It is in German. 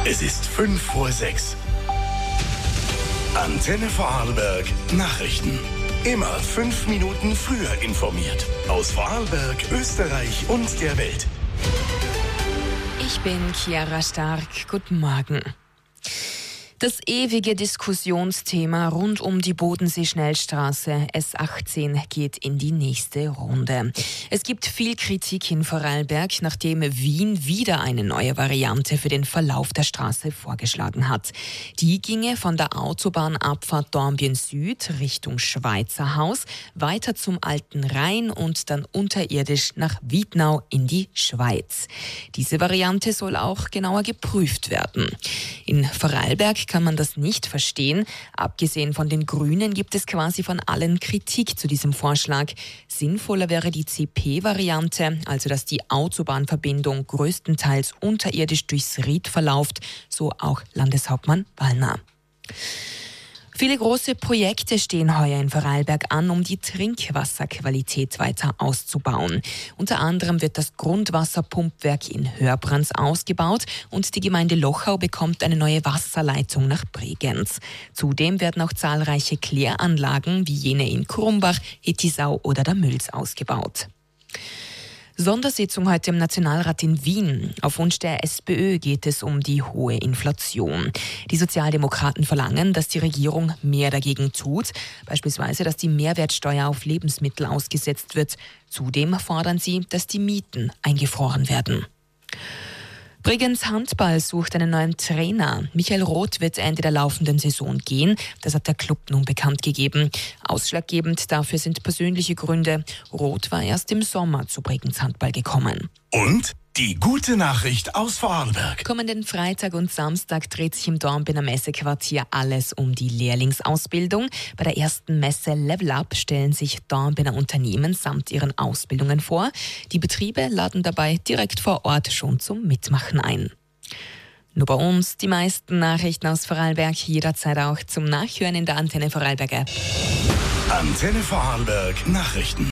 Es ist 5:06 Antenne Vorarlberg Nachrichten. Immer 5 Minuten früher informiert. Aus Vorarlberg, Österreich und der Welt. Ich bin Chiara Stark. Guten Morgen. Das ewige Diskussionsthema rund um die Bodensee-Schnellstraße S18 geht in die nächste Runde. Es gibt viel Kritik in Vorarlberg, nachdem Wien wieder eine neue Variante für den Verlauf der Straße vorgeschlagen hat. Die ginge von der Autobahnabfahrt Dornbirn Süd Richtung Schweizerhaus weiter zum Alten Rhein und dann unterirdisch nach Wiednau in die Schweiz. Diese Variante soll auch genauer geprüft werden. In Vorarlberg kann man das nicht verstehen. Abgesehen von den Grünen gibt es quasi von allen Kritik zu diesem Vorschlag. Sinnvoller wäre die CP-Variante, also dass die Autobahnverbindung größtenteils unterirdisch durchs Ried verläuft, so auch Landeshauptmann Wallner. Viele große Projekte stehen heuer in Vorarlberg an, um die Trinkwasserqualität weiter auszubauen. Unter anderem wird das Grundwasserpumpwerk in Hörbrands ausgebaut und die Gemeinde Lochau bekommt eine neue Wasserleitung nach Bregenz. Zudem werden auch zahlreiche Kläranlagen wie jene in Krumbach, Hettisau oder der Mülls ausgebaut. Sondersitzung heute im Nationalrat in Wien. Auf Wunsch der SPÖ geht es um die hohe Inflation. Die Sozialdemokraten verlangen, dass die Regierung mehr dagegen tut, beispielsweise, dass die Mehrwertsteuer auf Lebensmittel ausgesetzt wird. Zudem fordern sie, dass die Mieten eingefroren werden. Bregenz Handball sucht einen neuen Trainer. Michael Roth wird Ende der laufenden Saison gehen. Das hat der Club nun bekannt gegeben. Ausschlaggebend dafür sind persönliche Gründe. Roth war erst im Sommer zu Bregenz Handball gekommen. Und die gute Nachricht aus Vorarlberg. Kommenden Freitag und Samstag dreht sich im Dornbirner Messequartier alles um die Lehrlingsausbildung. Bei der ersten Messe Level Up stellen sich Dornbirner Unternehmen samt ihren Ausbildungen vor. Die Betriebe laden dabei direkt vor Ort schon zum Mitmachen ein. Nur bei uns die meisten Nachrichten aus Vorarlberg jederzeit auch zum Nachhören in der Antenne Vorarlberg App. Antenne Vorarlberg Nachrichten.